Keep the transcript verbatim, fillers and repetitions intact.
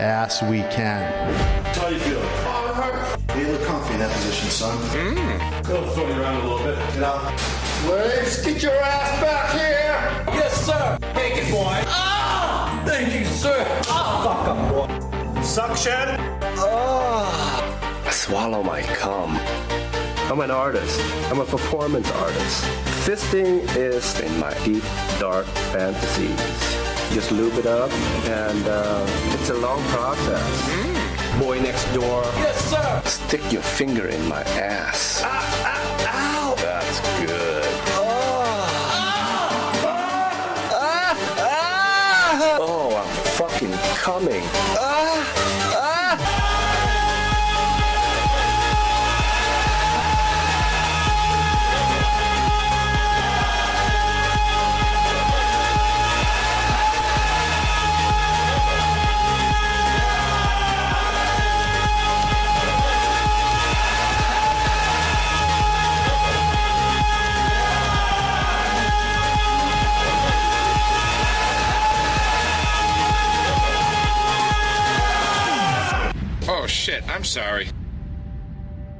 ass we can. How you feeling? Oh, it hurts. You look comfy in that position, son. Mm. Go throw you around a little bit. Get out. Waves, get your ass back here! Yes, sir. Take it, boy. Ah! Thank you, sir. Ah! Fuck up, boy. Suction. Oh, I swallow my cum. I'm an artist. I'm a performance artist. Fisting is in my deep, dark fantasies. Just lube it up, and uh, it's a long process. Mm. Boy next door. Yes, sir. Stick your finger in my ass. Ah, ah, ow. That's good. Oh. Ah, ah, ah. Oh, I'm fucking coming. Ah, ah. Oh shit, I'm sorry.